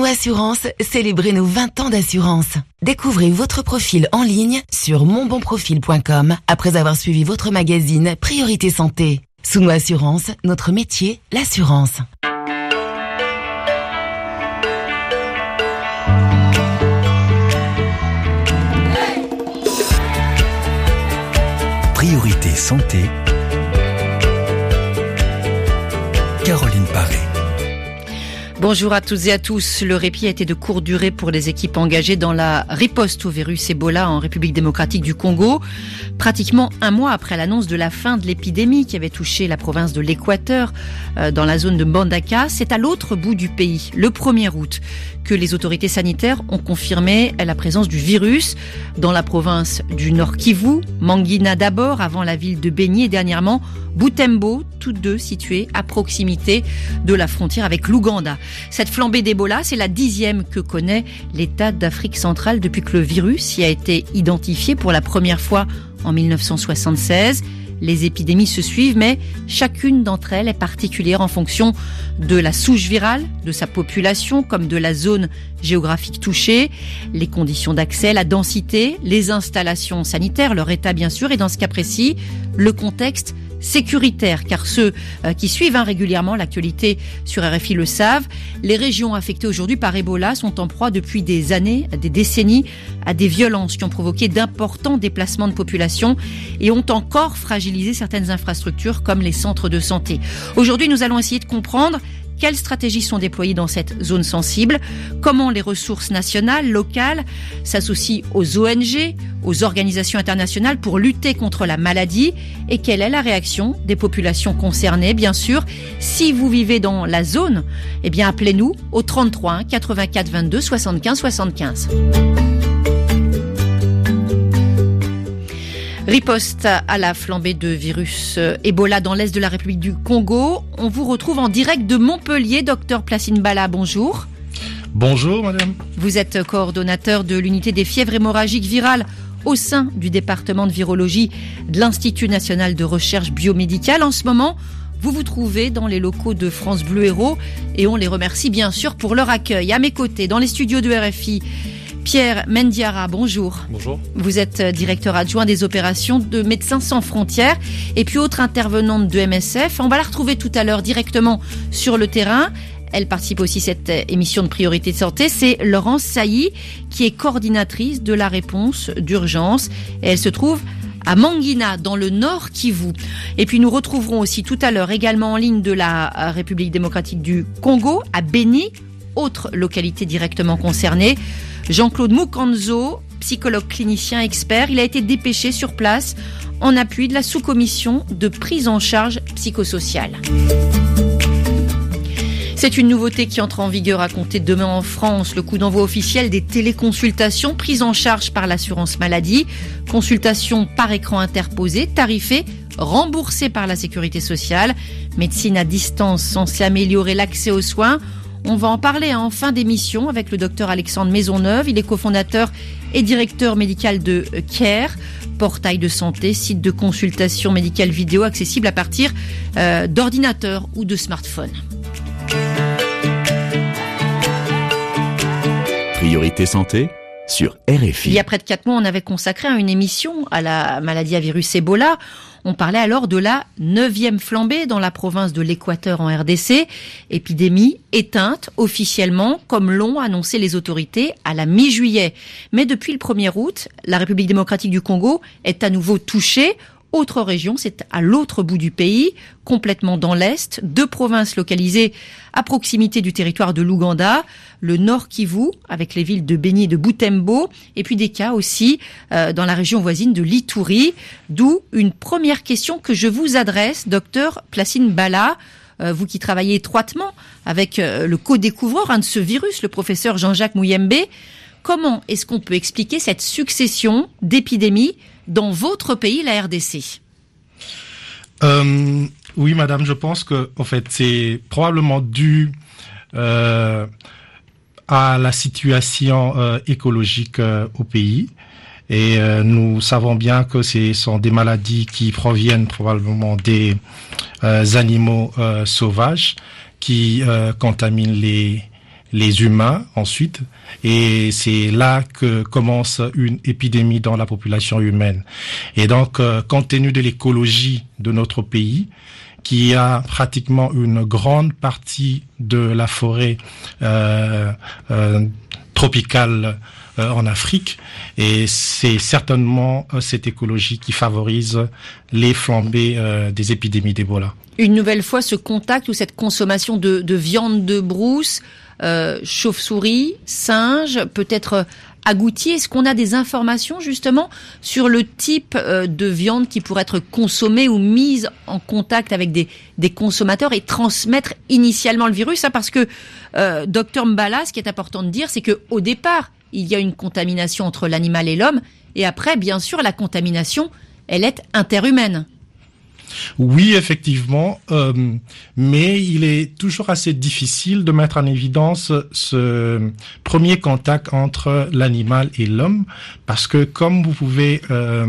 Assurance, célébrez nos 20 ans d'assurance. Découvrez votre profil en ligne sur monbonprofil.com après avoir suivi votre magazine Priorité Santé. Sous Assurance, notre métier, l'assurance. Priorité Santé. Caroline Paré. Bonjour à toutes et à tous. Le répit a été de courte durée pour les équipes engagées dans la riposte au virus Ebola en République démocratique du Congo. Pratiquement un mois après l'annonce de la fin de l'épidémie qui avait touché la province de l'Équateur dans la zone de Mbandaka, c'est à l'autre bout du pays, le 1er août, que les autorités sanitaires ont confirmé la présence du virus dans la province du Nord Kivu, Mangina d'abord, avant la ville de Beni et dernièrement Butembo, toutes deux situées à proximité de la frontière avec l'Ouganda. Cette flambée d'Ebola, c'est la 10e que connaît l'État d'Afrique centrale depuis que le virus y a été identifié pour la première fois en 1976. Les épidémies se suivent, mais chacune d'entre elles est particulière en fonction de la souche virale, de sa population, comme de la zone géographique touchée, les conditions d'accès, la densité, les installations sanitaires, leur état bien sûr, et dans ce cas précis, le contexte sécuritaire, car ceux qui suivent régulièrement l'actualité sur RFI le savent, les régions affectées aujourd'hui par Ebola sont en proie depuis des années, des décennies, à des violences qui ont provoqué d'importants déplacements de population et ont encore fragilisé certaines infrastructures comme les centres de santé. Aujourd'hui, nous allons essayer de comprendre quelles stratégies sont déployées dans cette zone sensible, comment les ressources nationales, locales s'associent aux ONG, aux organisations internationales pour lutter contre la maladie et quelle est la réaction des populations concernées, bien sûr. Si vous vivez dans la zone, eh bien appelez-nous au 33 84 22 75 75. Riposte à la flambée de virus Ebola dans l'est de la République du Congo. On vous retrouve en direct de Montpellier. Docteur Placine Bala, bonjour. Bonjour madame. Vous êtes coordonnateur de l'unité des fièvres hémorragiques virales au sein du département de virologie de l'Institut national de recherche biomédicale. En ce moment, vous vous trouvez dans les locaux de France Bleu Héros et on les remercie bien sûr pour leur accueil. À mes côtés, dans les studios de RFI, Pierre Mendiara, bonjour. Bonjour. Vous êtes directeur adjoint des opérations de Médecins sans frontières et puis autre intervenante de MSF. On va la retrouver tout à l'heure directement sur le terrain. Elle participe aussi à cette émission de Priorité de Santé. C'est Laurence Sailly qui est coordinatrice de la réponse d'urgence et elle se trouve à Mangina, dans le Nord Kivu. Et puis nous retrouverons aussi tout à l'heure également en ligne de la République démocratique du Congo, à Beni, autre localité directement concernée, Jean-Claude Mukanzo, psychologue clinicien expert. Il a été dépêché sur place en appui de la sous-commission de prise en charge psychosociale. C'est une nouveauté qui entre en vigueur à compter de demain en France. Le coup d'envoi officiel des téléconsultations prises en charge par l'assurance maladie. Consultation par écran interposé, tarifée, remboursée par la sécurité sociale. Médecine à distance censée améliorer l'accès aux soins. On va en parler en fin d'émission avec le docteur Alexandre Maisonneuve. Il est cofondateur et directeur médical de CARE, portail de santé, site de consultation médicale vidéo accessible à partir d'ordinateurs ou de smartphones. Priorité Santé sur RFI. Il y a près de 4 mois, on avait consacré une émission à la maladie à virus Ebola. On parlait alors de la 9e flambée dans la province de l'Équateur en RDC. Épidémie éteinte officiellement, comme l'ont annoncé les autorités à la mi-juillet. Mais depuis le 1er août, la République démocratique du Congo est à nouveau touchée. Autre région, c'est à l'autre bout du pays, complètement dans l'est, 2 provinces localisées à proximité du territoire de l'Ouganda, le Nord Kivu, avec les villes de Beni et de Butembo, et puis des cas aussi dans la région voisine de l'Ituri. D'où une première question que je vous adresse, docteur Placine Bala, vous qui travaillez étroitement avec le co-découvreur de ce virus, le professeur Jean-Jacques Mouyembe. Comment est-ce qu'on peut expliquer cette succession d'épidémies dans votre pays, la RDC? Oui, madame, je pense que, en fait, c'est probablement dû à la situation écologique au pays. Et nous savons bien que ce sont des maladies qui proviennent probablement des animaux sauvages qui contaminent les humains ensuite, et c'est là que commence une épidémie dans la population humaine. Et donc, compte tenu de l'écologie de notre pays, qui a pratiquement une grande partie de la forêt tropicale en Afrique, et c'est certainement cette écologie qui favorise les flambées des épidémies d'Ebola. Une nouvelle fois, ce contact ou cette consommation de viande de brousse, chauve-souris, singe, peut-être agouti, est-ce qu'on a des informations justement sur le type de viande qui pourrait être consommée ou mise en contact avec des consommateurs et transmettre initialement le virus, hein, parce que Dr Mbala, ce qui est important de dire, c'est que au départ, il y a une contamination entre l'animal et l'homme, et après, bien sûr, la contamination, elle est interhumaine. Oui, effectivement, mais il est toujours assez difficile de mettre en évidence ce premier contact entre l'animal et l'homme, parce que comme vous pouvez,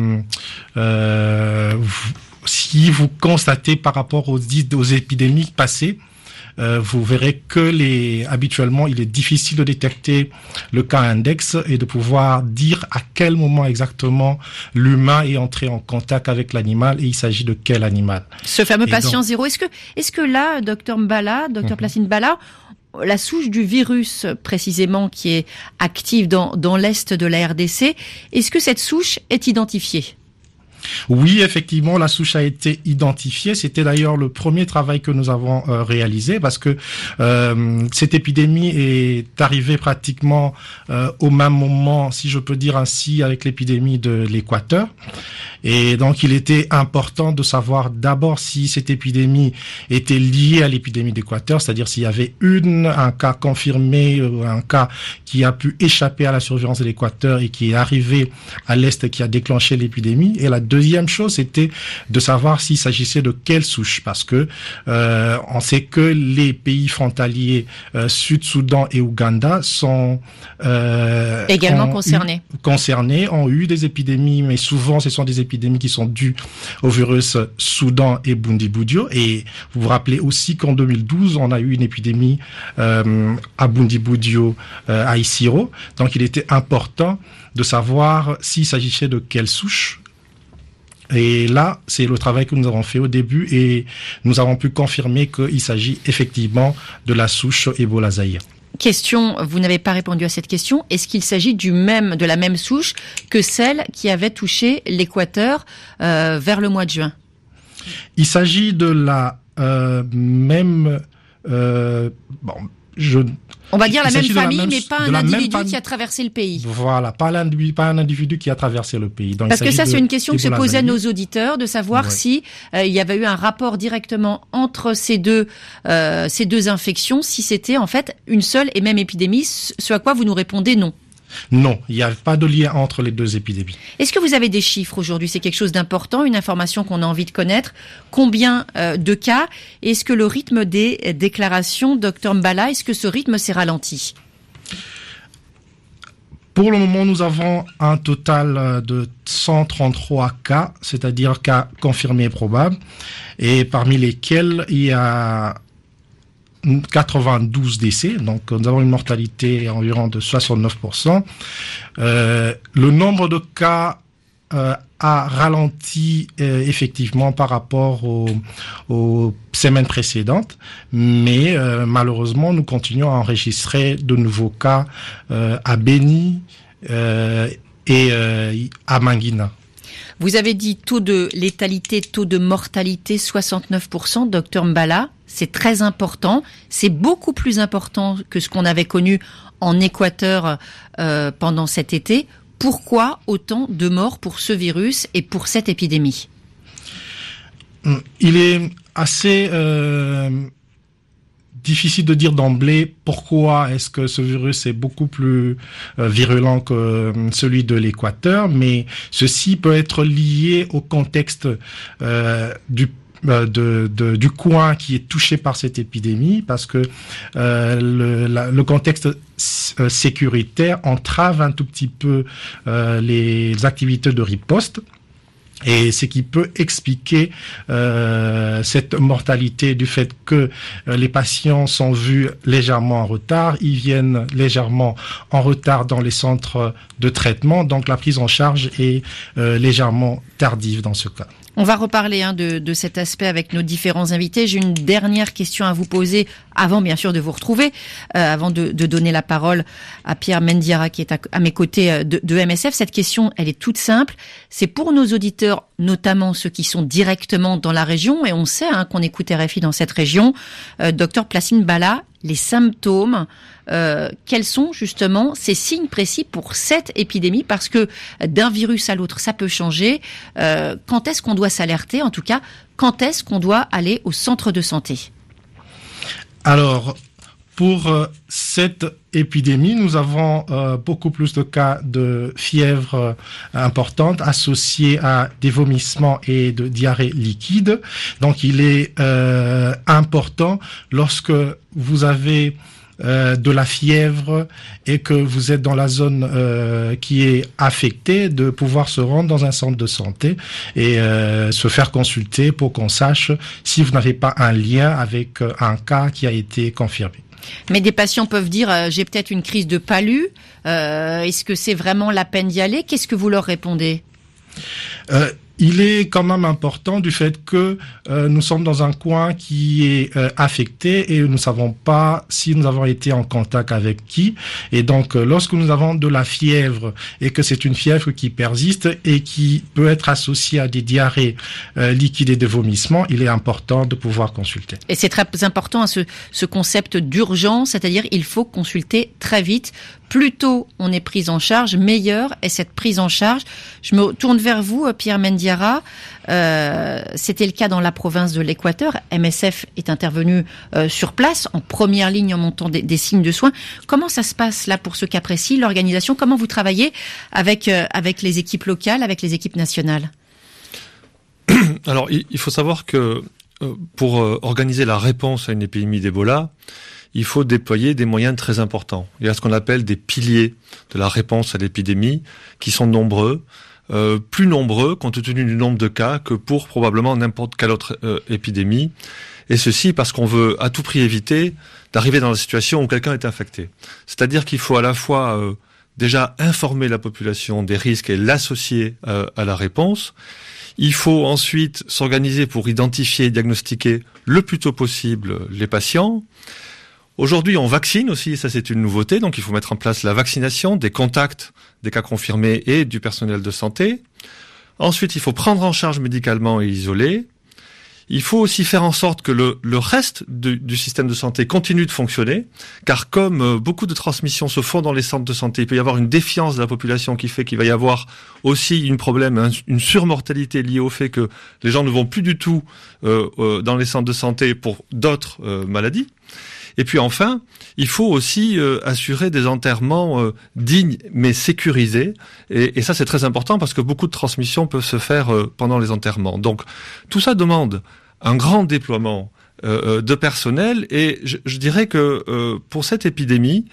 si vous constatez par rapport aux épidémies passées, vous verrez que habituellement, il est difficile de détecter le cas index et de pouvoir dire à quel moment exactement l'humain est entré en contact avec l'animal et il s'agit de quel animal. Ce fameux patient zéro, est-ce que là, Dr Mbala, Dr Placide Mbala, la souche du virus précisément qui est active dans l'est de la RDC, est-ce que cette souche est identifiée ? Oui, effectivement, la souche a été identifiée. C'était d'ailleurs le premier travail que nous avons réalisé, parce que cette épidémie est arrivée pratiquement au même moment, si je peux dire ainsi, avec l'épidémie de l'Équateur. Et donc, il était important de savoir d'abord si cette épidémie était liée à l'épidémie d'Équateur, c'est-à-dire s'il y avait un cas confirmé, un cas qui a pu échapper à la surveillance de l'Équateur et qui est arrivé à l'Est, qui a déclenché l'épidémie. Et la deuxième chose, c'était de savoir s'il s'agissait de quelle souche, parce que on sait que les pays frontaliers Sud-Soudan et Ouganda sont également concernés, ont eu des épidémies, mais souvent ce sont des épidémies qui sont dues au virus Soudan et Bundi-Budio. Et vous vous rappelez aussi qu'en 2012, on a eu une épidémie à Bundi-Budio, à Isiro. Donc il était important de savoir s'il s'agissait de quelle souche. Et là, c'est le travail que nous avons fait au début et nous avons pu confirmer qu'il s'agit effectivement de la souche Ebola Zaïre. Question, vous n'avez pas répondu à cette question. Est-ce qu'il s'agit de la même souche que celle qui avait touché l'Équateur vers le mois de juin ? Il s'agit de la même... On va dire la même famille, mais pas un individu qui a traversé le pays. Voilà, pas un individu qui a traversé le pays. Donc, parce que ça, c'est une question que se posaient nos auditeurs, de savoir si il y avait eu un rapport directement entre ces deux infections, si c'était en fait une seule et même épidémie, ce à quoi vous nous répondez non. Non, il n'y a pas de lien entre les deux épidémies. Est-ce que vous avez des chiffres aujourd'hui ? C'est quelque chose d'important, une information qu'on a envie de connaître. Combien de cas ? Est-ce que le rythme des déclarations, Dr Mbala, est-ce que ce rythme s'est ralenti ? Pour le moment, nous avons un total de 133 cas, c'est-à-dire cas confirmés et probables, et parmi lesquels il y a 92 décès, donc nous avons une mortalité environ de 69%. Le nombre de cas a ralenti effectivement par rapport aux semaines précédentes, mais malheureusement nous continuons à enregistrer de nouveaux cas à Beni et à Mangina. Vous avez dit taux de létalité, taux de mortalité 69%, Dr Mbala, c'est très important, c'est beaucoup plus important que ce qu'on avait connu en Équateur pendant cet été. Pourquoi autant de morts pour ce virus et pour cette épidémie ? Il est assez difficile de dire d'emblée pourquoi est-ce que ce virus est beaucoup plus virulent que celui de l'Équateur, mais ceci peut être lié au contexte du coin qui est touché par cette épidémie, parce que le contexte sécuritaire entrave un tout petit peu les activités de riposte. Et ce qui peut expliquer cette mortalité du fait que les patients sont vus légèrement en retard, ils viennent légèrement en retard dans les centres de traitement, donc la prise en charge est légèrement tardive dans ce cas. On va reparler de cet aspect avec nos différents invités. J'ai une dernière question à vous poser avant bien sûr de vous retrouver, avant de donner la parole à Pierre Mendiara qui est à mes côtés de MSF. Cette question, elle est toute simple. C'est pour nos auditeurs, notamment ceux qui sont directement dans la région, et on sait qu'on écoute RFI dans cette région. Docteur Placine Bala, les symptômes, quels sont justement ces signes précis pour cette épidémie? Parce que d'un virus à l'autre, ça peut changer. Quand est-ce qu'on doit s'alerter? En tout cas, quand est-ce qu'on doit aller au centre de santé? Alors, pour cette épidémie, nous avons beaucoup plus de cas de fièvre importante associés à des vomissements et de diarrhée liquide. Donc, il est important lorsque vous avez de la fièvre et que vous êtes dans la zone qui est affectée, de pouvoir se rendre dans un centre de santé et se faire consulter pour qu'on sache si vous n'avez pas un lien avec un cas qui a été confirmé. Mais des patients peuvent dire j'ai peut-être une crise de palu. Est-ce que c'est vraiment la peine d'y aller? Qu'est-ce que vous leur répondez? Il est quand même important du fait que nous sommes dans un coin qui est affecté et nous ne savons pas si nous avons été en contact avec qui. Et donc, lorsque nous avons de la fièvre et que c'est une fièvre qui persiste et qui peut être associée à des diarrhées liquides et des vomissements, il est important de pouvoir consulter. Et c'est très important ce concept d'urgence, c'est-à-dire il faut consulter très vite. Plus tôt on est pris en charge, meilleure est cette prise en charge. Je me tourne vers vous, Pierre Mendiara. C'était le cas dans la province de l'Équateur. MSF est intervenu sur place, en première ligne, en montant des signes de soins. Comment ça se passe là pour ce cas précis, l'organisation? Comment vous travaillez avec les équipes locales, avec les équipes nationales? Alors, il faut savoir que pour organiser la réponse à une épidémie d'Ebola, il faut déployer des moyens très importants. Il y a ce qu'on appelle des piliers de la réponse à l'épidémie, qui sont nombreux, plus nombreux compte tenu du nombre de cas que pour probablement n'importe quelle autre épidémie. Et ceci parce qu'on veut à tout prix éviter d'arriver dans la situation où quelqu'un est infecté. C'est-à-dire qu'il faut à la fois déjà informer la population des risques et l'associer à la réponse. Il faut ensuite s'organiser pour identifier et diagnostiquer le plus tôt possible les patients. Aujourd'hui, on vaccine aussi, ça c'est une nouveauté, donc il faut mettre en place la vaccination des contacts, des cas confirmés et du personnel de santé. Ensuite, il faut prendre en charge médicalement et isoler. Il faut aussi faire en sorte que le reste du système de santé continue de fonctionner, car comme beaucoup de transmissions se font dans les centres de santé, il peut y avoir une défiance de la population qui fait qu'il va y avoir aussi une surmortalité liée au fait que les gens ne vont plus du tout dans les centres de santé pour d'autres maladies. Et puis enfin, il faut aussi assurer des enterrements dignes mais sécurisés. Et ça, c'est très important parce que beaucoup de transmissions peuvent se faire pendant les enterrements. Donc, tout ça demande un grand déploiement de personnel. Et je dirais que pour cette épidémie,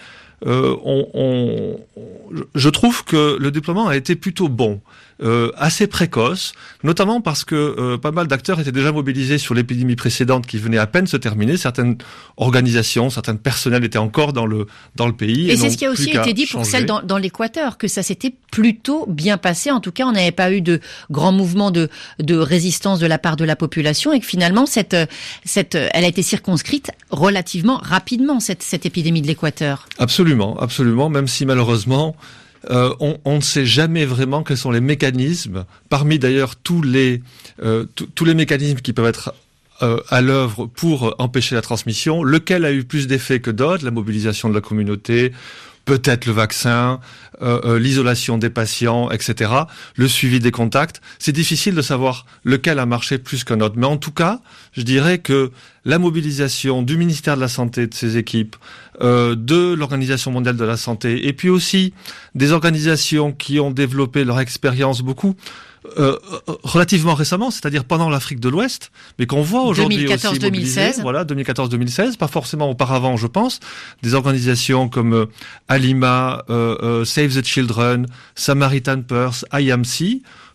je trouve que le déploiement a été plutôt bon. Assez précoce, notamment parce que pas mal d'acteurs étaient déjà mobilisés sur l'épidémie précédente qui venait à peine se terminer. Certaines organisations, certains personnels étaient encore dans le pays. Et c'est ce qui a aussi été dit pour celle dans l'Équateur, que ça s'était plutôt bien passé. En tout cas, on n'avait pas eu de grands mouvements de résistance de la part de la population et que finalement, elle a été circonscrite relativement rapidement, cette épidémie de l'Équateur. Absolument, même si malheureusement, on ne sait jamais vraiment quels sont les mécanismes, parmi d'ailleurs tous les mécanismes qui peuvent être à l'œuvre pour empêcher la transmission, lequel a eu plus d'effet que d'autres, la mobilisation de la communauté, peut-être le vaccin, l'isolation des patients, etc., le suivi des contacts. C'est difficile de savoir lequel a marché plus qu'un autre. Mais en tout cas, je dirais que la mobilisation du ministère de la Santé, de ses équipes, de l'Organisation mondiale de la santé, et puis aussi des organisations qui ont développé leur expérience beaucoup relativement récemment, c'est-à-dire pendant l'Afrique de l'Ouest, mais qu'on voit aujourd'hui 2014-2016. Voilà, 2014-2016, pas forcément auparavant, je pense, des organisations comme Alima, Save the Children, Samaritan Purse, IMC,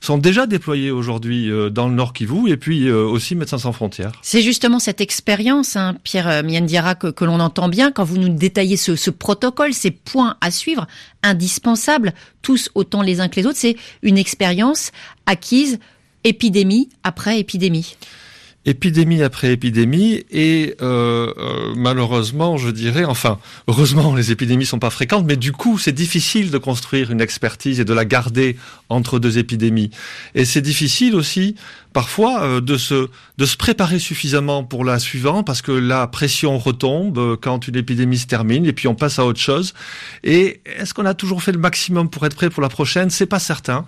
sont déjà déployés aujourd'hui dans le Nord Kivu et puis aussi Médecins sans frontières. C'est justement cette expérience, Pierre Miendiara, que l'on entend bien quand vous nous détaillez ce protocole, ces points à suivre, indispensables, tous autant les uns que les autres. C'est une expérience acquise épidémie après épidémie. Épidémie après épidémie et malheureusement, je dirais, enfin, heureusement, les épidémies sont pas fréquentes, mais du coup, c'est difficile de construire une expertise et de la garder entre deux épidémies. Et c'est difficile aussi, parfois, de se préparer suffisamment pour la suivante, parce que la pression retombe quand une épidémie se termine, et puis on passe à autre chose. Et est-ce qu'on a toujours fait le maximum pour être prêt pour la prochaine? C'est pas certain.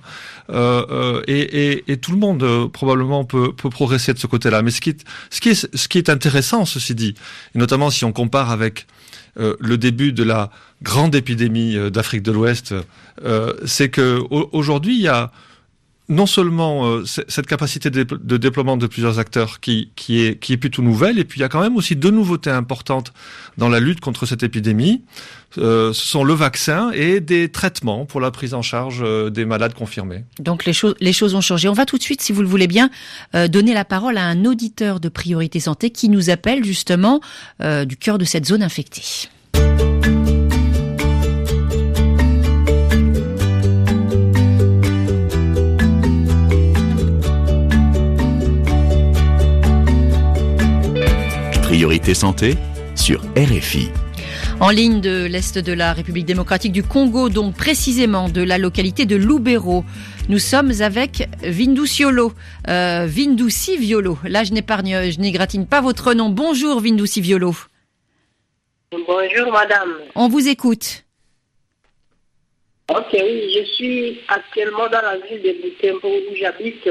Et tout le monde probablement peut progresser de ce côté-là. Mais ce qui est intéressant, ceci dit, et notamment si on compare avec le début de la grande épidémie d'Afrique de l'Ouest, c'est que aujourd'hui il y a non seulement cette capacité de déploiement de plusieurs acteurs qui est plutôt nouvelle, et puis il y a quand même aussi deux nouveautés importantes dans la lutte contre cette épidémie. Ce sont le vaccin et des traitements pour la prise en charge des malades confirmés. Donc les choses ont changé. On va tout de suite, si vous le voulez bien, donner la parole à un auditeur de Priorité Santé qui nous appelle justement du cœur de cette zone infectée. Priorité Santé sur RFI. En ligne de l'Est de la République démocratique du Congo, donc précisément de la localité de Lubero. Nous sommes avec Vindusiolo. Vindusiolo. Là, je n'égratigne pas votre nom. Bonjour Vindusiolo. Bonjour madame. On vous écoute. Ok, oui, je suis actuellement dans la ville de Butembo où j'habite.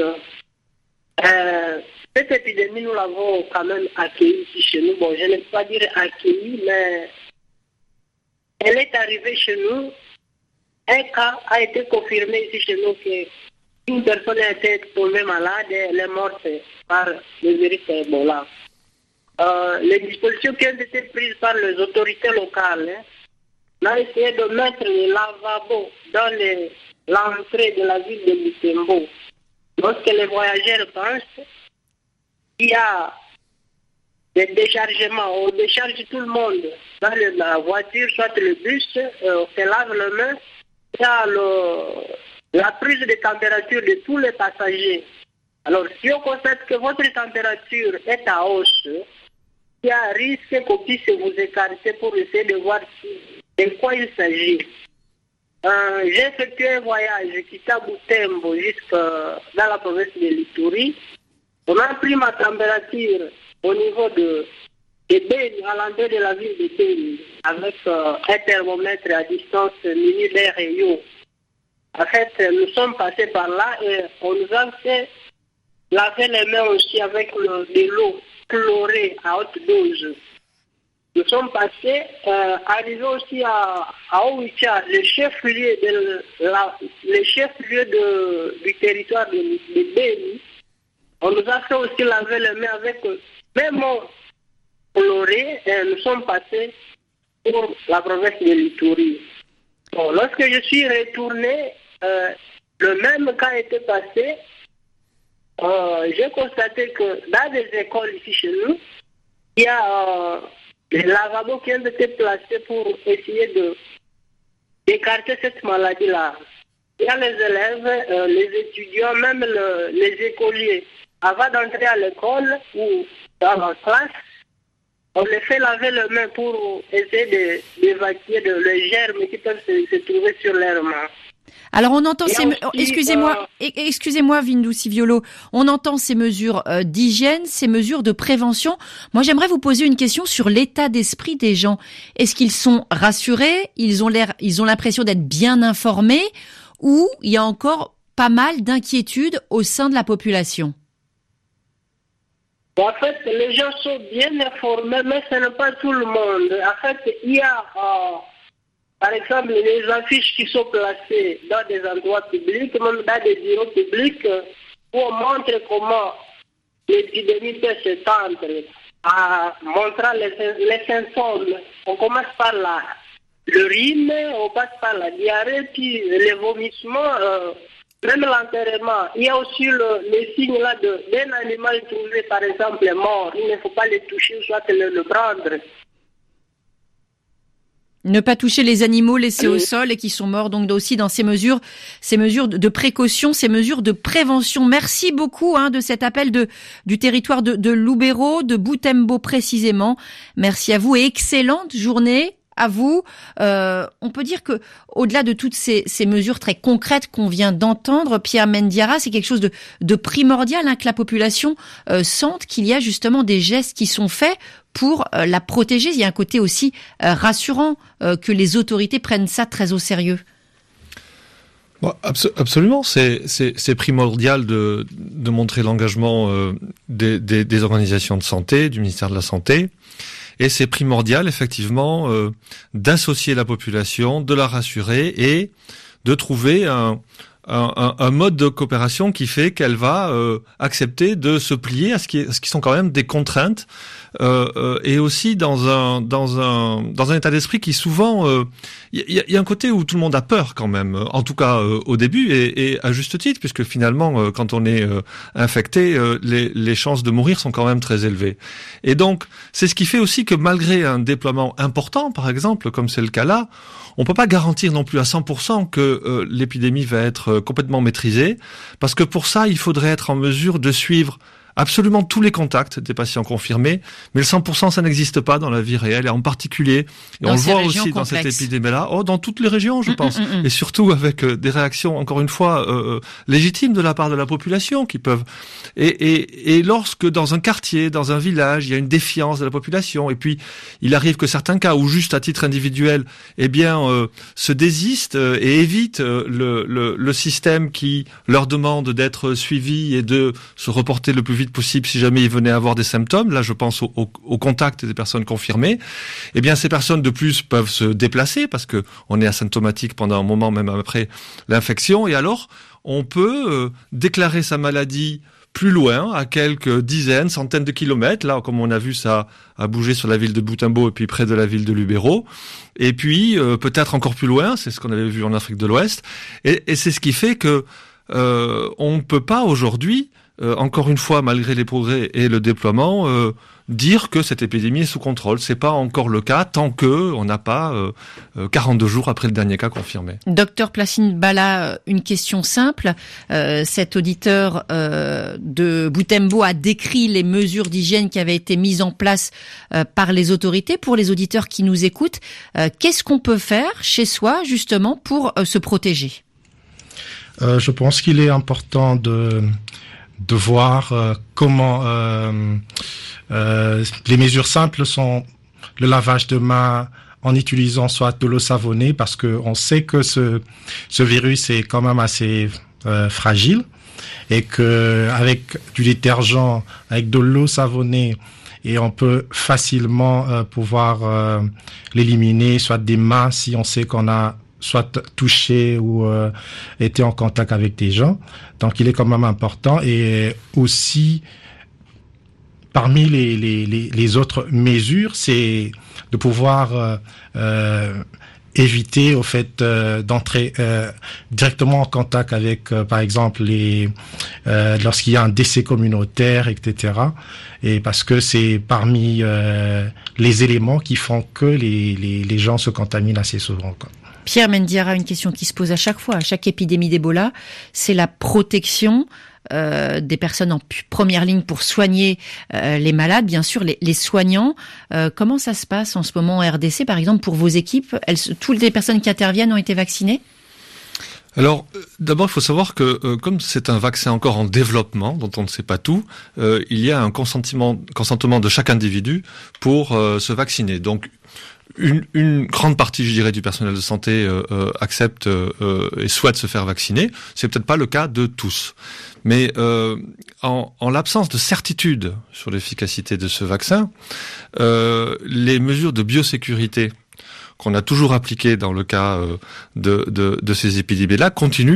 Cette épidémie, nous l'avons quand même accueillie ici chez nous. Bon, je ne peux pas dire accueillie, mais elle est arrivée chez nous. Un cas a été confirmé ici chez nous qu'une personne a été tombée malade et elle est morte par le virus Ebola. Les dispositions qui ont été prises par les autorités locales, on a essayé de mettre les lavabos dans l'entrée de la ville de Butembo. Lorsque les voyageurs passent, il y a des déchargements, on décharge tout le monde dans la voiture, soit le bus, on se lave les mains, il y a la prise de température de tous les passagers. Alors, si on constate que votre température est à hausse, il y a un risque qu'on puisse vous écarter pour essayer de voir de quoi il s'agit. J'ai effectué un voyage qui est à Butembo jusqu'à dans la province de l'Ituri. On a pris ma température au niveau de Beni, à l'entrée de la ville de Beni, avec un thermomètre à distance muni d'un rayon. En fait, nous sommes passés par là et on nous a fait laver les mains aussi avec de l'eau chlorée à haute dose. Nous sommes passés, arrivés aussi à Oicha, le chef-lieu du territoire de Beni. On nous a fait aussi laver les mains avec même eau chlorée et nous sommes passés pour la province de l'Ituri. Bon, lorsque je suis retourné, le même cas était passé. J'ai constaté que dans des écoles ici chez nous, il y a des lavabos qui ont été placés pour essayer d'écarter cette maladie-là. Il y a les élèves, les étudiants, même les écoliers. Avant d'entrer à l'école ou dans la classe, on les fait laver les mains pour essayer d'évacuer les germes qui peuvent se trouver sur leurs mains. Alors on entend excusez-moi Vindusiolo, on entend ces mesures d'hygiène, ces mesures de prévention. Moi j'aimerais vous poser une question sur l'état d'esprit des gens. Est-ce qu'ils sont rassurés, ils ont l'impression d'être bien informés, ou il y a encore pas mal d'inquiétudes au sein de la population? En fait, les gens sont bien informés, mais ce n'est pas tout le monde. En fait, il y a, par exemple, les affiches qui sont placées dans des endroits publics, même dans des bureaux publics, où on montre comment l'épidémie peut s'étendre, en montrant les symptômes. On commence par l'urine, on passe par la diarrhée, puis les vomissements, même l'enterrement, il y a aussi le signe là d'un animal trouvé, par exemple, mort. Il ne faut pas le toucher, soit le prendre. Ne pas toucher les animaux laissés au sol et qui sont morts, donc aussi dans ces mesures de précaution, ces mesures de prévention. Merci beaucoup de cet appel du territoire de Lubero, de Butembo précisément. Merci à vous et excellente journée à vous. On peut dire que au-delà de toutes ces mesures très concrètes qu'on vient d'entendre, Pierre Mendiara, c'est quelque chose de primordial que la population sente qu'il y a justement des gestes qui sont faits pour la protéger. Il y a un côté aussi rassurant que les autorités prennent ça très au sérieux. Bon, absolument, c'est primordial de montrer l'engagement des organisations de santé, du ministère de la Santé. Et c'est primordial, effectivement, d'associer la population, de la rassurer et de trouver un mode de coopération qui fait qu'elle va accepter de se plier à ce qui sont quand même des contraintes et aussi dans un état d'esprit qui souvent il y a un côté où tout le monde a peur quand même, en tout cas au début et à juste titre, puisque finalement quand on est infecté, les chances de mourir sont quand même très élevées. Et donc c'est ce qui fait aussi que malgré un déploiement important, par exemple, comme c'est le cas là, on peut pas garantir non plus à 100% que l'épidémie va être complètement maîtrisée, parce que pour ça, il faudrait être en mesure de suivre absolument tous les contacts des patients confirmés, mais le 100% ça n'existe pas dans la vie réelle, et en particulier, et on le voit aussi dans cette épidémie-là, dans toutes les régions je pense, et surtout avec des réactions encore une fois légitimes de la part de la population qui peuvent, et lorsque dans un quartier, dans un village, il y a une défiance de la population, et puis il arrive que certains cas où juste à titre individuel, se désistent et évitent le système qui leur demande d'être suivis et de se reporter le plus vite possible si jamais ils venaient avoir des symptômes. Là, je pense au contact des personnes confirmées. Eh bien, ces personnes de plus peuvent se déplacer parce que on est asymptomatique pendant un moment, même après l'infection. Et alors, on peut déclarer sa maladie plus loin, à quelques dizaines, centaines de kilomètres. Là, comme on a vu, ça a bougé sur la ville de Butembo et puis près de la ville de Lubero. Et puis, peut-être encore plus loin, c'est ce qu'on avait vu en Afrique de l'Ouest. Et c'est ce qui fait que on ne peut pas aujourd'hui, encore une fois, malgré les progrès et le déploiement, dire que cette épidémie est sous contrôle. C'est pas encore le cas tant que on n'a pas 42 jours après le dernier cas confirmé. Docteur Placine Bala, une question simple. Cet auditeur de Butembo a décrit les mesures d'hygiène qui avaient été mises en place par les autorités. Pour les auditeurs qui nous écoutent, qu'est-ce qu'on peut faire chez soi justement pour se protéger ? Je pense qu'il est important de voir comment les mesures simples sont le lavage de mains en utilisant soit de l'eau savonnée, parce que on sait que ce virus est quand même assez fragile, et que avec du détergent, avec de l'eau savonnée, et on peut facilement pouvoir l'éliminer, soit des mains si on sait qu'on a soit touché ou été en contact avec des gens. Donc il est quand même important. Et aussi, parmi les autres mesures, c'est de pouvoir éviter au fait d'entrer directement en contact avec par exemple lorsqu'il y a un décès communautaire, etc. Et parce que c'est parmi les éléments qui font que les gens se contaminent assez souvent, quoi. Pierre Mendiara, une question qui se pose à chaque fois, à chaque épidémie d'Ebola, c'est la protection des personnes en première ligne pour soigner les malades, bien sûr, les soignants. Comment ça se passe en ce moment en RDC, par exemple, pour vos équipes ? Toutes les personnes qui interviennent ont été vaccinées ? Alors, d'abord, il faut savoir que comme c'est un vaccin encore en développement, dont on ne sait pas tout, il y a un consentement de chaque individu pour se vacciner. Donc, une grande partie, je dirais, du personnel de santé accepte et souhaite se faire vacciner. C'est peut-être pas le cas de tous. Mais en l'absence de certitude sur l'efficacité de ce vaccin, les mesures de biosécurité qu'on a toujours appliquées dans le cas de ces épidémies-là continuent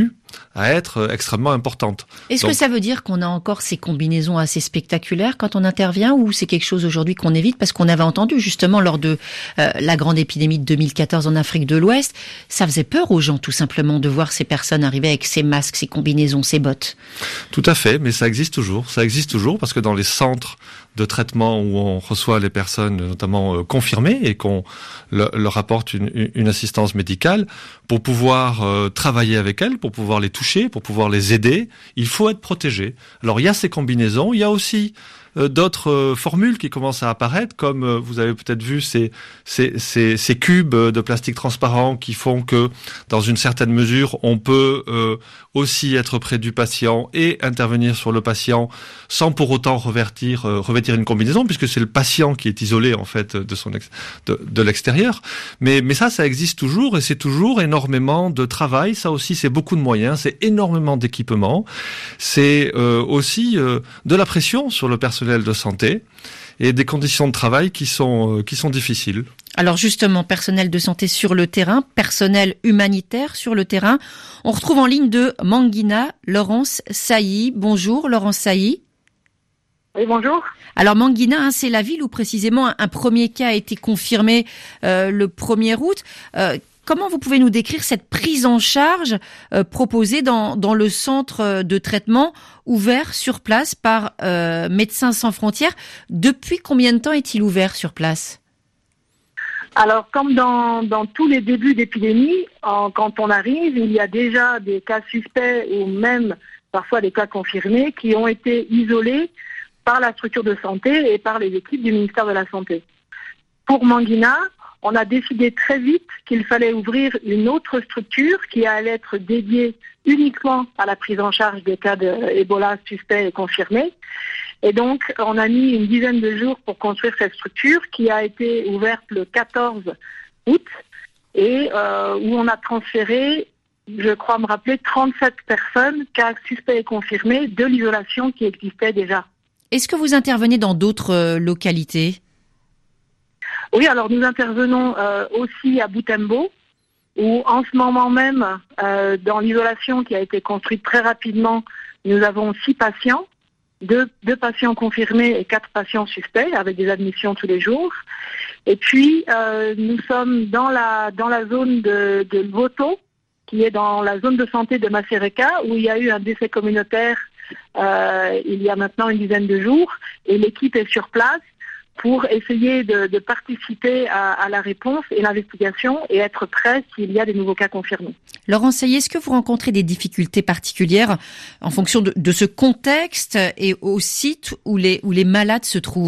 à être extrêmement importante. Est-ce que ça veut dire qu'on a encore ces combinaisons assez spectaculaires quand on intervient, ou c'est quelque chose aujourd'hui qu'on évite? Parce qu'on avait entendu justement lors de la grande épidémie de 2014 en Afrique de l'Ouest, ça faisait peur aux gens tout simplement de voir ces personnes arriver avec ces masques, ces combinaisons, ces bottes. Tout à fait, mais ça existe toujours parce que dans les centres de traitement où on reçoit les personnes notamment confirmées et qu'on leur apporte une assistance médicale, pour pouvoir travailler avec elles, pour pouvoir les toucher, pour pouvoir les aider, il faut être protégé. Alors il y a ces combinaisons, il y a aussi d'autres formules qui commencent à apparaître, comme vous avez peut-être vu ces cubes de plastique transparent qui font que dans une certaine mesure on peut aussi être près du patient et intervenir sur le patient sans pour autant revêtir une combinaison, puisque c'est le patient qui est isolé en fait de l'extérieur. Mais ça existe toujours, et c'est toujours énormément de travail. Ça aussi, c'est beaucoup de moyens, c'est énormément d'équipements, c'est aussi de la pression sur le personnel de santé et des conditions de travail qui sont difficiles. Alors justement, personnel de santé sur le terrain, personnel humanitaire sur le terrain. On retrouve en ligne de Mangina, Laurence Sailly. Bonjour Laurence Sailly. Oui, bonjour. Alors Mangina, c'est la ville où précisément un premier cas a été confirmé le 1er août. Comment vous pouvez nous décrire cette prise en charge proposée dans le centre de traitement ouvert sur place par Médecins sans frontières? Depuis combien de temps est-il ouvert sur place? Alors, comme dans tous les débuts d'épidémie, quand on arrive, il y a déjà des cas suspects ou même parfois des cas confirmés qui ont été isolés par la structure de santé et par les équipes du ministère de la Santé. Pour Mangina, on a décidé très vite qu'il fallait ouvrir une autre structure qui allait être dédiée uniquement à la prise en charge des cas d'Ebola suspects et confirmés. Et donc, on a mis une dizaine de jours pour construire cette structure qui a été ouverte le 14 août et où on a transféré, je crois me rappeler, 37 personnes, cas suspects et confirmés, de l'isolation qui existait déjà. Est-ce que vous intervenez dans d'autres localités ? Oui, alors nous intervenons aussi à Butembo, où en ce moment même, dans l'isolation qui a été construite très rapidement, nous avons 6 patients, 2 patients confirmés et 4 patients suspects, avec des admissions tous les jours. Et puis, nous sommes dans la zone de Lwoto, qui est dans la zone de santé de Masereka, où il y a eu un décès communautaire il y a maintenant une dizaine de jours, et l'équipe est sur place pour essayer de participer à la réponse et l'investigation et être prêt s'il y a des nouveaux cas confirmés. Laurence Sailly, est-ce que vous rencontrez des difficultés particulières en fonction de ce contexte et au site où les malades se trouvent ?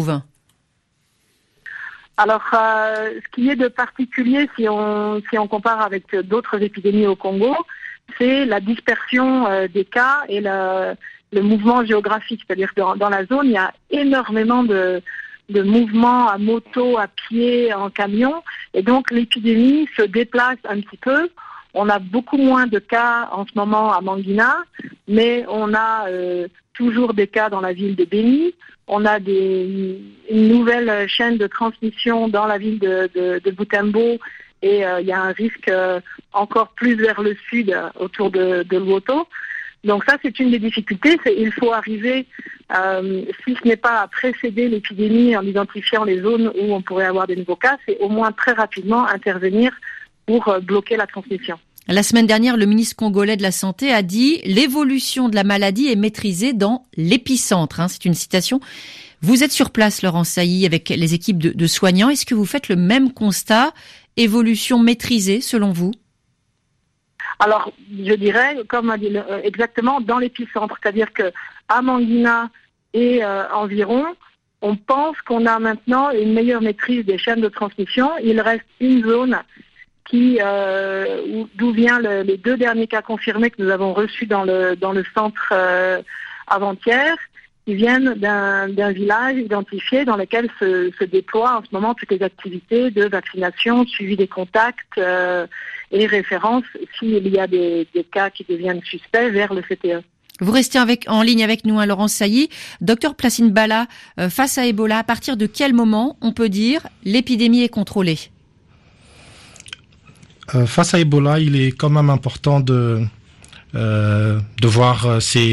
Alors, ce qui est de particulier, si on compare avec d'autres épidémies au Congo, c'est la dispersion des cas et le mouvement géographique. C'est-à-dire que dans la zone, il y a énormément de mouvements à moto, à pied, en camion. Et donc, l'épidémie se déplace un petit peu. On a beaucoup moins de cas en ce moment à Mangina, mais on a toujours des cas dans la ville de Beni. On a une nouvelle chaîne de transmission dans la ville de Butembo et il y a un risque encore plus vers le sud autour de Lwoto. Donc ça, c'est une des difficultés. Il faut arriver, si ce n'est pas à précéder l'épidémie en identifiant les zones où on pourrait avoir des nouveaux cas, c'est au moins très rapidement intervenir pour bloquer la transmission. La semaine dernière, le ministre congolais de la Santé a dit « L'évolution de la maladie est maîtrisée dans l'épicentre ». C'est une citation. Vous êtes sur place, Laurence Sailly, avec les équipes de soignants. Est-ce que vous faites le même constat ? Évolution maîtrisée, selon vous ? Alors, je dirais, comme exactement dans l'épicentre, c'est-à-dire que à Mangina et environ, on pense qu'on a maintenant une meilleure maîtrise des chaînes de transmission. Il reste une zone d'où viennent les 2 derniers cas confirmés que nous avons reçus dans le centre avant-hier, qui viennent d'un village identifié dans lequel se déploient en ce moment toutes les activités de vaccination, suivi des contacts et référence s'il y a des cas qui deviennent suspects vers le CTE. Vous restez en ligne avec nous, Laurence Sailly. Docteur Placine Bala, face à Ebola, à partir de quel moment on peut dire l'épidémie est contrôlée ? Face à Ebola, il est quand même important de de voir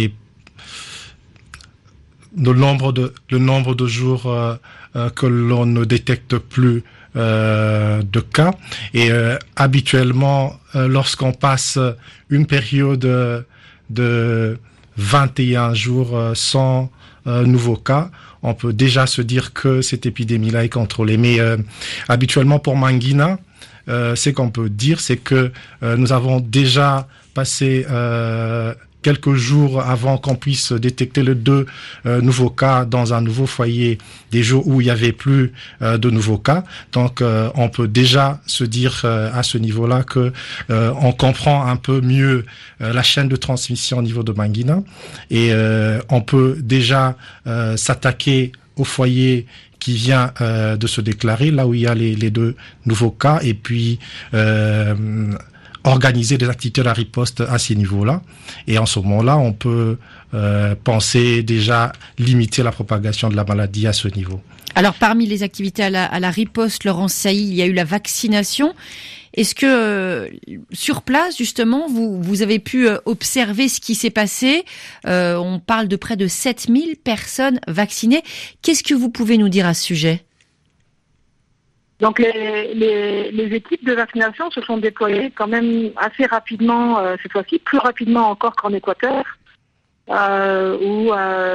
le nombre de jours que l'on ne détecte plus de cas. Et habituellement, lorsqu'on passe une période de 21 jours sans nouveaux cas, on peut déjà se dire que cette épidémie-là est contrôlée. Mais habituellement pour Mangina, ce qu'on peut dire, c'est que nous avons déjà passé quelques jours avant qu'on puisse détecter les 2 nouveaux cas dans un nouveau foyer, des jours où il n'y avait plus de nouveaux cas. Donc on peut déjà se dire à ce niveau-là que on comprend un peu mieux la chaîne de transmission au niveau de Mangina, et on peut déjà s'attaquer au foyer qui vient de se déclarer, là où il y a les 2 nouveaux cas, et puis organiser des activités de la riposte à ces niveaux-là. Et en ce moment-là, on peut penser déjà limiter la propagation de la maladie à ce niveau. Alors, parmi les activités à la riposte, Laurence Sailly, il y a eu la vaccination. Est-ce que sur place, justement, vous avez pu observer ce qui s'est passé? On parle de près de 7000 personnes vaccinées. Qu'est-ce que vous pouvez nous dire à ce sujet? Donc les équipes de vaccination se sont déployées quand même assez rapidement, cette fois-ci, plus rapidement encore qu'en Équateur, où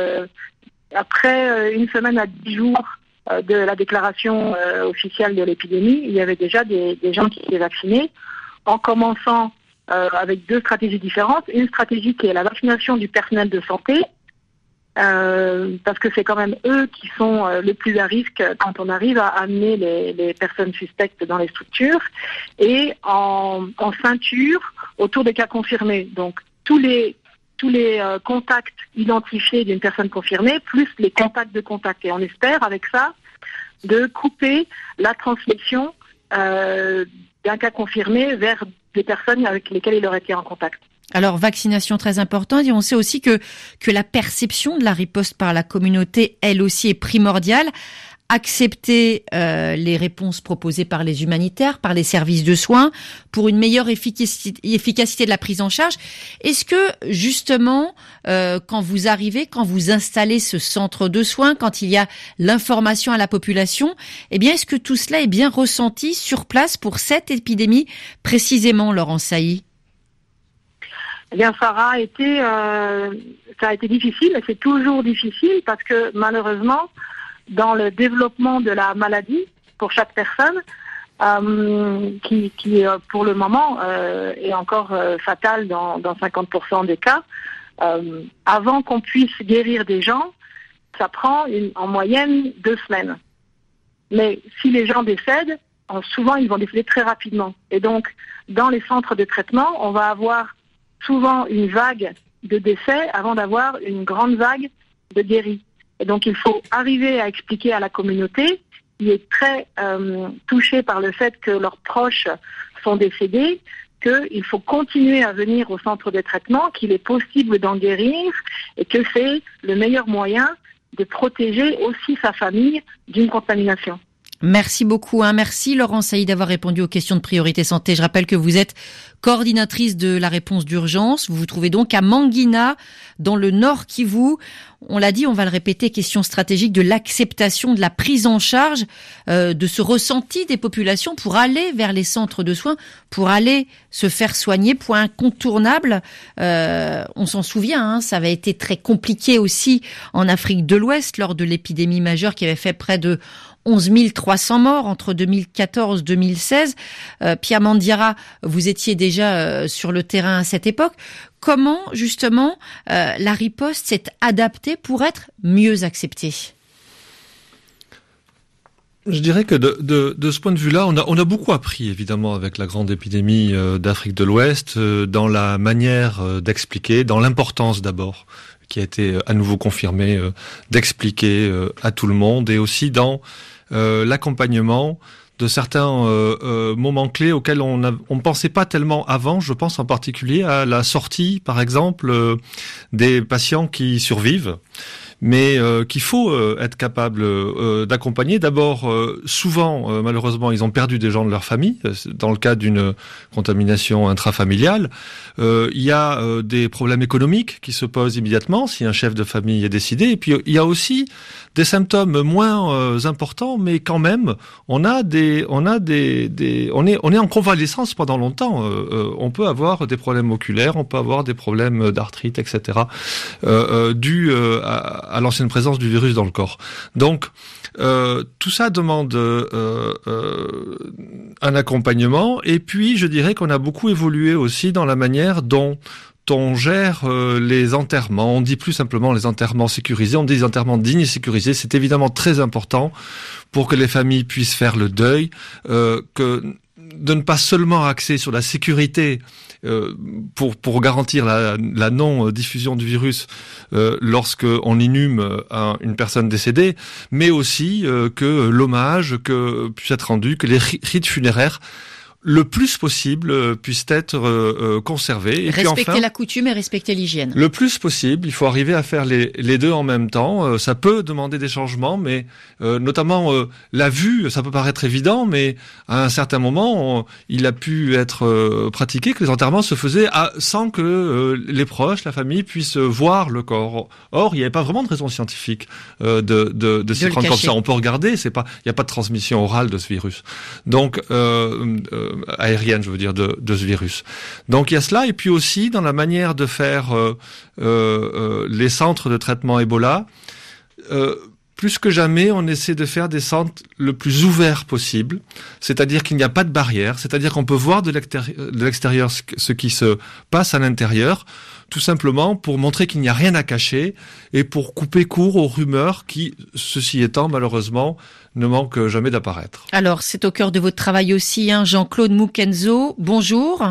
après une semaine à 10 jours de la déclaration officielle de l'épidémie, il y avait déjà des gens qui étaient vaccinés, en commençant avec 2 stratégies différentes. Une stratégie qui est la vaccination du personnel de santé, parce que c'est quand même eux qui sont le plus à risque quand on arrive à amener les personnes suspectes dans les structures, et en ceinture autour des cas confirmés. Donc tous les contacts identifiés d'une personne confirmée, plus les contacts de contact. Et on espère avec ça de couper la transmission d'un cas confirmé vers des personnes avec lesquelles il aurait été en contact. Alors, vaccination très importante, et on sait aussi que la perception de la riposte par la communauté, elle aussi, est primordiale. Accepter les réponses proposées par les humanitaires, par les services de soins, pour une meilleure efficacité de la prise en charge. Est-ce que, justement, quand vous arrivez, quand vous installez ce centre de soins, quand il y a l'information à la population, eh bien, est-ce que tout cela est bien ressenti sur place pour cette épidémie, précisément, Laurence Sailly? Eh bien, ça a été difficile, et c'est toujours difficile, parce que malheureusement, dans le développement de la maladie pour chaque personne, qui pour le moment est encore fatale dans 50% des cas, avant qu'on puisse guérir des gens, ça prend en moyenne 2 semaines. Mais si les gens décèdent, souvent ils vont décéder très rapidement. Et donc, dans les centres de traitement, on va avoir souvent une vague de décès avant d'avoir une grande vague de guéris. Et donc il faut arriver à expliquer à la communauté, qui est très touchée par le fait que leurs proches sont décédés, qu'il faut continuer à venir au centre de traitement, qu'il est possible d'en guérir, et que c'est le meilleur moyen de protéger aussi sa famille d'une contamination. Merci beaucoup. Merci Laurence Sailly d'avoir répondu aux questions de Priorité Santé. Je rappelle que vous êtes coordinatrice de la réponse d'urgence. Vous vous trouvez donc à Mangina, dans le Nord Kivu. On l'a dit, on va le répéter, question stratégique de l'acceptation, de la prise en charge de ce ressenti des populations pour aller vers les centres de soins, pour aller se faire soigner. Point incontournable. On s'en souvient, ça avait été très compliqué aussi en Afrique de l'Ouest lors de l'épidémie majeure qui avait fait près de 11 300 morts entre 2014 et 2016. Pierre Mandiara, vous étiez déjà sur le terrain à cette époque. Comment, justement, la riposte s'est adaptée pour être mieux acceptée? Je dirais que de ce point de vue-là, on a beaucoup appris, évidemment, avec la grande épidémie d'Afrique de l'Ouest, dans la manière d'expliquer, dans l'importance d'abord, qui a été à nouveau confirmée, d'expliquer à tout le monde, et aussi dans l'accompagnement de certains moments clés auxquels on ne pensait pas tellement avant. Je pense en particulier à la sortie, par exemple, des patients qui survivent, mais qu'il faut être capable d'accompagner. D'abord, souvent, malheureusement, ils ont perdu des gens de leur famille, dans le cas d'une contamination intrafamiliale. Il y a des problèmes économiques qui se posent immédiatement si un chef de famille est décédé. Et puis, il y a aussi des symptômes moins importants, mais quand même, on est en convalescence pendant longtemps. On peut avoir des problèmes oculaires, on peut avoir des problèmes d'arthrite, etc., dus à l'ancienne présence du virus dans le corps. Donc, tout ça demande un accompagnement. Et puis, je dirais qu'on a beaucoup évolué aussi dans la manière dont on gère les enterrements. On dit plus simplement les enterrements sécurisés, on dit les enterrements dignes et sécurisés. C'est évidemment très important pour que les familles puissent faire le deuil, de ne pas seulement axer sur la sécurité pour garantir la non-diffusion du virus lorsque on inhume une personne décédée, mais aussi que l'hommage puisse être rendu, que les rites funéraires le plus possible puissent être conservés. Et respecter puis enfin, la coutume et respecter l'hygiène. Le plus possible, il faut arriver à faire les deux en même temps. Ça peut demander des changements, mais notamment la vue, ça peut paraître évident, mais à un certain moment, il a pu être pratiqué que les enterrements se faisaient sans que les proches, la famille, puissent voir le corps. Or, il n'y avait pas vraiment de raison scientifique de s'y prendre comme ça. On peut regarder, il n'y a pas de transmission orale de ce virus. Donc, aérienne, je veux dire, de ce virus. Donc il y a cela, et puis aussi dans la manière de faire les centres de traitement Ebola, plus que jamais, on essaie de faire des centres le plus ouverts possible, c'est-à-dire qu'il n'y a pas de barrière, c'est-à-dire qu'on peut voir de l'extérieur ce qui se passe à l'intérieur, tout simplement pour montrer qu'il n'y a rien à cacher et pour couper court aux rumeurs qui, ceci étant, malheureusement, ne manquent jamais d'apparaître. Alors, c'est au cœur de votre travail aussi, Jean-Claude Moukenzo. Bonjour.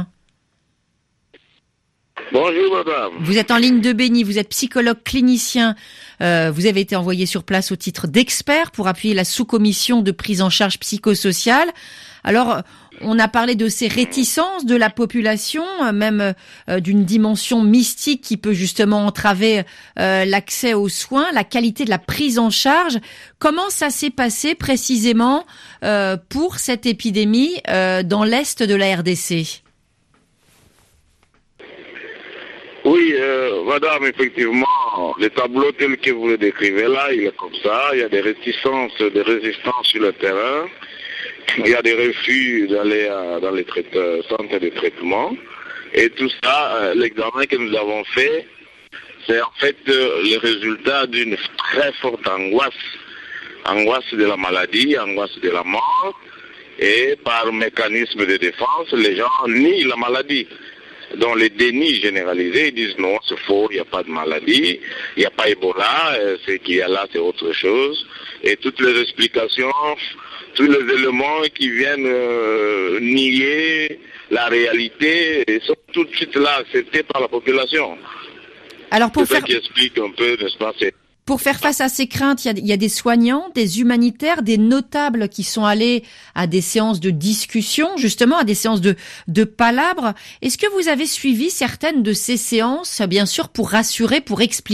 Bonjour madame. Vous êtes en ligne de Béni, vous êtes psychologue clinicien. Vous avez été envoyé sur place au titre d'expert pour appuyer la sous-commission de prise en charge psychosociale. Alors, on a parlé de ces réticences de la population, même d'une dimension mystique qui peut justement entraver l'accès aux soins, la qualité de la prise en charge. Comment ça s'est passé précisément pour cette épidémie dans l'est de la RDC ? Oui, madame, effectivement, le tableau tel que vous le décrivez là, il est comme ça. Il y a des réticences, des résistances sur le terrain. Il y a des refus d'aller dans les centres de traitement. Et tout ça, l'examen que nous avons fait, c'est en fait le résultat d'une très forte angoisse. Angoisse de la maladie, angoisse de la mort. Et par mécanisme de défense, les gens nient la maladie. Dans les dénis généralisés, ils disent non, c'est faux, il n'y a pas de maladie, il n'y a pas Ebola, ce qu'il y a là, c'est autre chose. Et toutes les explications, tous les éléments qui viennent nier la réalité sont tout de suite là, acceptés par la population. Alors c'est ça qui explique un peu, n'est-ce pas, Pour faire face à ces craintes, il y a des soignants, des humanitaires, des notables qui sont allés à des séances de discussion, justement, à des séances de palabres. Est-ce que vous avez suivi certaines de ces séances, bien sûr, pour rassurer, pour expliquer ?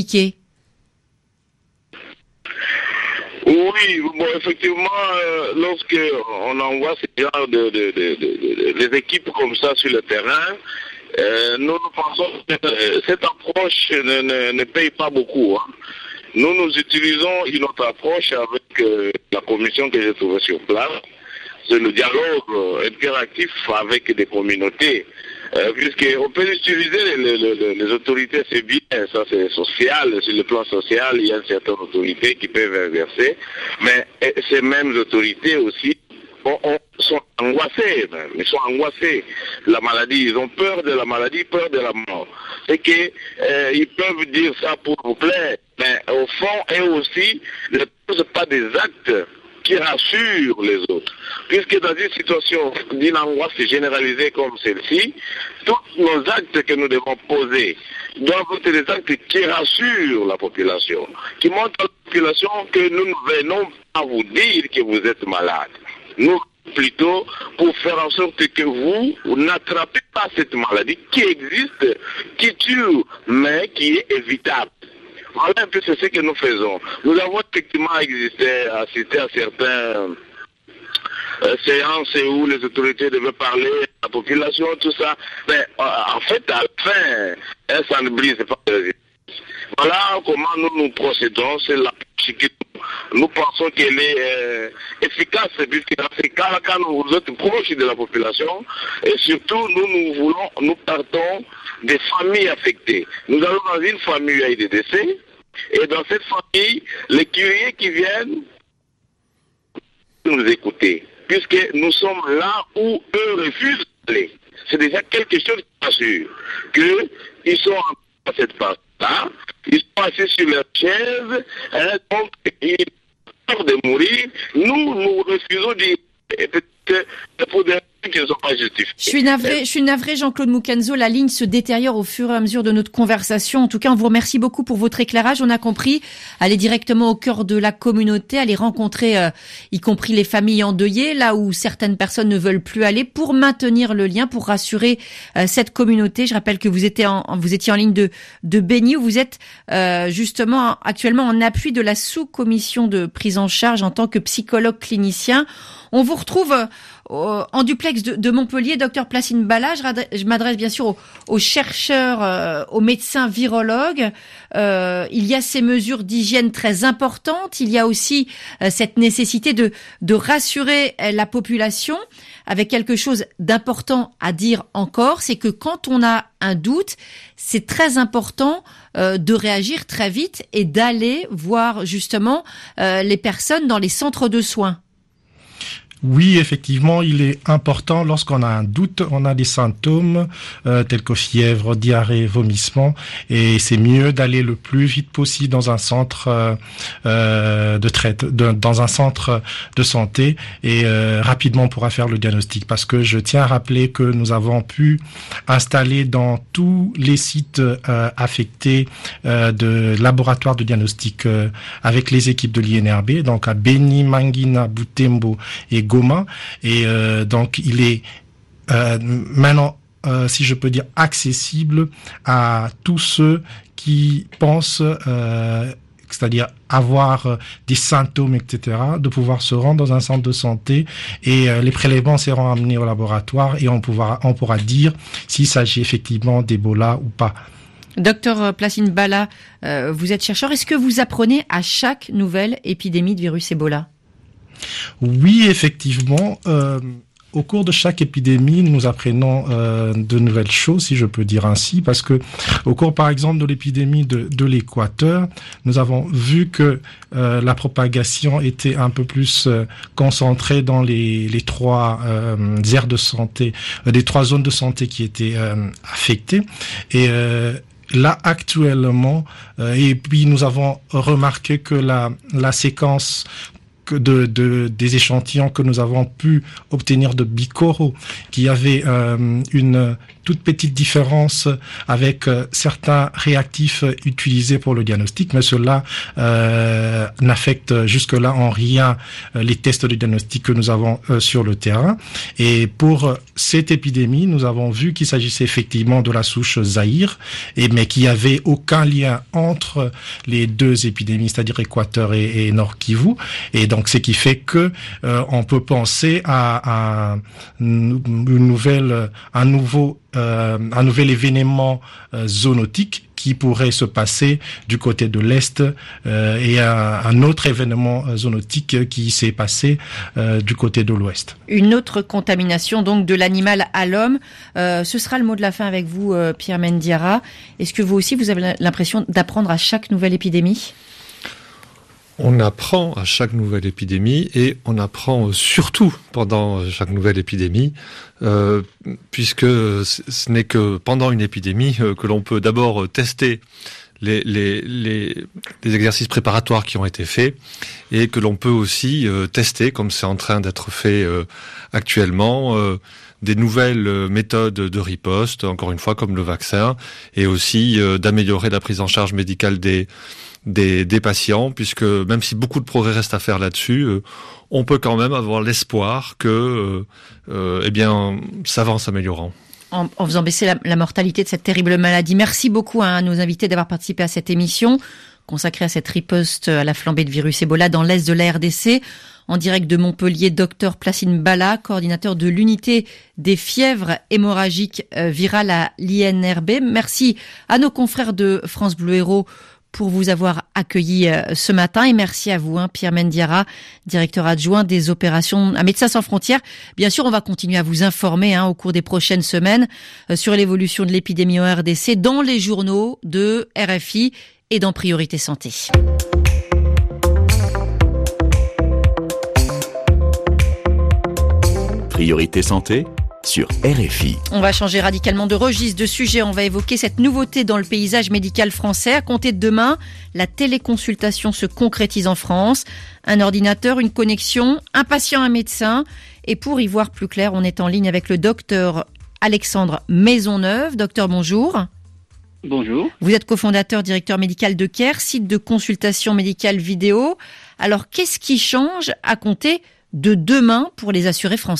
Oui, bon, effectivement, lorsque on envoie ces genres des équipes comme ça sur le terrain, nous pensons que cette approche ne paye pas beaucoup, hein. Nous utilisons une autre approche avec la commission que j'ai trouvée sur place. C'est le dialogue interactif avec des communautés. Puisqu'on peut utiliser les autorités, c'est bien, ça c'est social, sur le plan social, il y a certaines autorités qui peuvent inverser, mais ces mêmes autorités aussi sont angoissées, même. Ils sont angoissés. La maladie, ils ont peur de la maladie, peur de la mort. C'est que ils peuvent dire ça pour vous plaire, mais au fond, eux aussi ne posent pas des actes qui rassurent les autres. Puisque dans une situation d'une angoisse généralisée comme celle-ci, tous nos actes que nous devons poser doivent être des actes qui rassurent la population, qui montrent à la population que nous ne venons pas vous dire que vous êtes malade. Nous, plutôt, pour faire en sorte que vous n'attrapez pas cette maladie qui existe, qui tue, mais qui est évitable. Voilà un peu c'est ce que nous faisons. Nous avons effectivement assisté à certains séances où les autorités devaient parler à la population, tout ça. Mais en fait, à la fin, ça ne brise pas. Voilà comment nous procédons. C'est la politique. Nous pensons qu'elle est efficace, puisque quand nous êtes proches de la population, et surtout nous partons des familles affectées. Nous allons dans une famille où il y a eu des décès, et dans cette famille, les curieux qui viennent nous écouter, puisque nous sommes là où eux refusent d'aller. C'est déjà quelque chose qui assure qu'ils sont en cette part-là, ils sont assis sur leur chaise, donc ils ont peur de mourir. Nous refusons pour des raisons qui ne sont pas justifiées. Je suis navré, Jean-Claude Mukenzo. La ligne se détériore au fur et à mesure de notre conversation. En tout cas, on vous remercie beaucoup pour votre éclairage. On a compris, aller directement au cœur de la communauté, aller rencontrer, y compris les familles endeuillées, là où certaines personnes ne veulent plus aller, pour maintenir le lien, pour rassurer cette communauté. Je rappelle que vous étiez en ligne de Béni, où vous êtes justement actuellement en appui de la sous-commission de prise en charge en tant que psychologue clinicien. On vous retrouve en duplex de Montpellier, docteur Placine Bala. Je m'adresse bien sûr aux chercheurs, aux médecins virologues. Il y a ces mesures d'hygiène très importantes. Il y a aussi cette nécessité de rassurer la population avec quelque chose d'important à dire encore. C'est que quand on a un doute, c'est très important de réagir très vite et d'aller voir justement les personnes dans les centres de soins. Oui, effectivement, il est important lorsqu'on a un doute, on a des symptômes tels que fièvre, diarrhée, vomissement, et c'est mieux d'aller le plus vite possible dans un centre dans un centre de santé et rapidement on pourra faire le diagnostic. Parce que je tiens à rappeler que nous avons pu installer dans tous les sites affectés de laboratoires de diagnostic avec les équipes de l'INRB, donc à Beni, Mangina, Butembo et Goma, et donc il est maintenant, si je peux dire, accessible à tous ceux qui pensent, c'est-à-dire avoir des symptômes, etc., de pouvoir se rendre dans un centre de santé et les prélèvements seront amenés au laboratoire et on pourra dire s'il s'agit effectivement d'Ebola ou pas. Docteur Placine Bala, vous êtes chercheur. Est-ce que vous apprenez à chaque nouvelle épidémie de virus Ebola ? Oui, effectivement. Au cours de chaque épidémie, nous apprenons de nouvelles choses, si je peux dire ainsi, parce que au cours, par exemple, de l'épidémie de l'Équateur, nous avons vu que la propagation était un peu plus concentrée dans les trois aires de santé, les trois zones de santé qui étaient affectées. Et là, actuellement, et puis nous avons remarqué que la séquence des échantillons que nous avons pu obtenir de Bikoro, qui avait une toute petite différence avec certains réactifs utilisés pour le diagnostic, mais cela n'affecte jusque-là en rien les tests de diagnostic que nous avons sur le terrain. Et pour cette épidémie, nous avons vu qu'il s'agissait effectivement de la souche Zaïre, mais qu'il n'y avait aucun lien entre les deux épidémies, c'est-à-dire Équateur et Nord Kivu. Et donc, ce qui fait que on peut penser à un nouvel événement zoonotique qui pourrait se passer du côté de l'Est et un autre événement zoonotique qui s'est passé du côté de l'Ouest. Une autre contamination donc de l'animal à l'homme. Ce sera le mot de la fin avec vous, Pierre Mendiara. Est-ce que vous aussi, vous avez l'impression d'apprendre à chaque nouvelle épidémie ? On apprend à chaque nouvelle épidémie et on apprend surtout pendant chaque nouvelle épidémie, puisque ce n'est que pendant une épidémie que l'on peut d'abord tester les exercices préparatoires qui ont été faits et que l'on peut aussi tester, comme c'est en train d'être fait actuellement, des nouvelles méthodes de riposte, encore une fois comme le vaccin, et aussi d'améliorer la prise en charge médicale des patients, puisque même si beaucoup de progrès restent à faire là-dessus, on peut quand même avoir l'espoir que ça va en s'améliorant. en faisant baisser la mortalité de cette terrible maladie. Merci beaucoup à nos invités d'avoir participé à cette émission consacrée à cette riposte à la flambée de virus Ebola dans l'est de la RDC. En direct de Montpellier, Dr Placine Bala, coordinateur de l'unité des fièvres hémorragiques virales à l'INRB. Merci à nos confrères de France Bleu Héros pour vous avoir accueilli ce matin, et merci à vous, Pierre Mendiara, directeur adjoint des opérations à Médecins sans frontières. Bien sûr, on va continuer à vous informer au cours des prochaines semaines sur l'évolution de l'épidémie en RDC dans les journaux de RFI et dans Priorité Santé. Priorité Santé sur RFI. On va changer radicalement de registre, de sujet. On va évoquer cette nouveauté dans le paysage médical français. À compter de demain, la téléconsultation se concrétise en France. Un ordinateur, une connexion, un patient, un médecin. Et pour y voir plus clair, on est en ligne avec le docteur Alexandre Maisonneuve. Docteur, bonjour. Bonjour. Vous êtes cofondateur, directeur médical de CARE, site de consultation médicale vidéo. Alors, qu'est-ce qui change à compter de demain pour les assurés français ?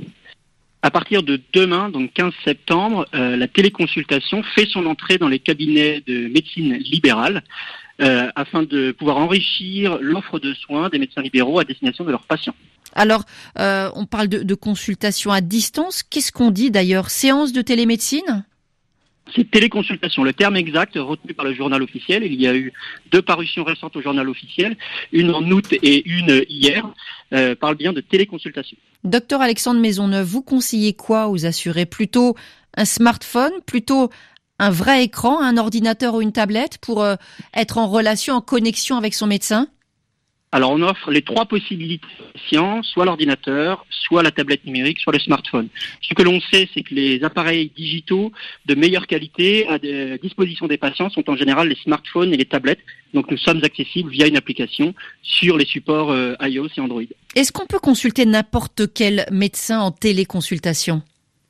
À partir de demain, donc 15 septembre, la téléconsultation fait son entrée dans les cabinets de médecine libérale afin de pouvoir enrichir l'offre de soins des médecins libéraux à destination de leurs patients. Alors, on parle de consultation à distance. Qu'est-ce qu'on dit d'ailleurs ? Séance de télémédecine ? C'est téléconsultation, le terme exact retenu par le journal officiel. Il y a eu 2 parutions récentes au journal officiel, une en août et une hier, parle bien de téléconsultation. Docteur Alexandre Maisonneuve, vous conseillez quoi aux assurés ? Plutôt un smartphone, plutôt un vrai écran, un ordinateur ou une tablette pour être en relation, en connexion avec son médecin ? Alors on offre les 3 possibilités aux patients, soit l'ordinateur, soit la tablette numérique, soit le smartphone. Ce que l'on sait, c'est que les appareils digitaux de meilleure qualité à disposition des patients sont en général les smartphones et les tablettes. Donc nous sommes accessibles via une application sur les supports iOS et Android. Est-ce qu'on peut consulter n'importe quel médecin en téléconsultation ?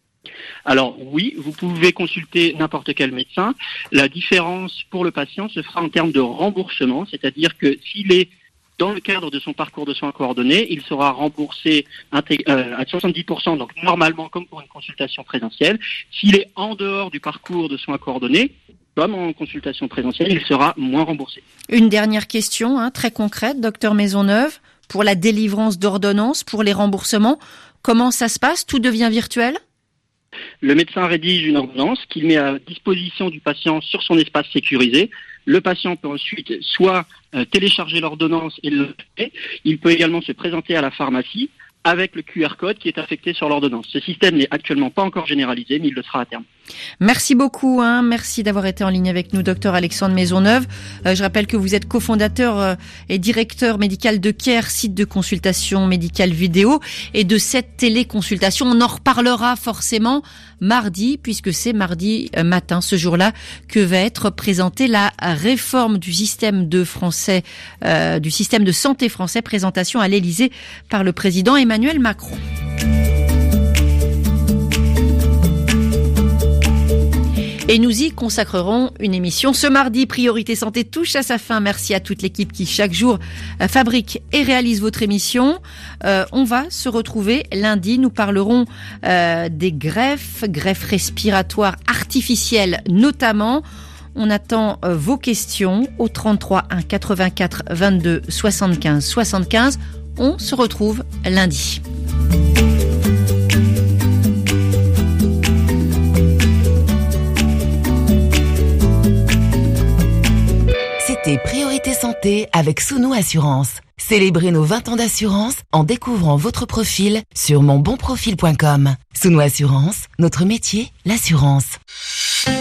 Alors oui, vous pouvez consulter n'importe quel médecin. La différence pour le patient se fera en termes de remboursement, c'est-à-dire que s'il est dans le cadre de son parcours de soins coordonnés, il sera remboursé à 70%, donc normalement comme pour une consultation présentielle. S'il est en dehors du parcours de soins coordonnés, comme en consultation présentielle, il sera moins remboursé. Une dernière question, très concrète, docteur Maisonneuve, pour la délivrance d'ordonnances, pour les remboursements, comment ça se passe ? Tout devient virtuel ? Le médecin rédige une ordonnance qu'il met à disposition du patient sur son espace sécurisé. Le patient peut ensuite soit télécharger l'ordonnance et le faire. Il peut également se présenter à la pharmacie avec le QR code qui est affecté sur l'ordonnance. Ce système n'est actuellement pas encore généralisé, mais il le sera à terme. Merci beaucoup, merci d'avoir été en ligne avec nous, docteur Alexandre Maisonneuve. Je rappelle que vous êtes cofondateur et directeur médical de CARE, site de consultation médicale vidéo, et de cette téléconsultation. On en reparlera forcément mardi, puisque c'est mardi matin, ce jour-là, que va être présentée la réforme du système de santé français, présentation à l'Élysée par le président Emmanuel Macron. Et nous y consacrerons une émission ce mardi. Priorité Santé touche à sa fin. Merci à toute l'équipe qui chaque jour fabrique et réalise votre émission. On va se retrouver lundi. Nous parlerons des greffes respiratoires artificielles notamment. On attend vos questions au 33 1 84 22 75 75. On se retrouve lundi. C'était Priorité Santé avec Sounou Assurance. Célébrez nos 20 ans d'assurance en découvrant votre profil sur monbonprofil.com. Sounou Assurance, notre métier, l'assurance.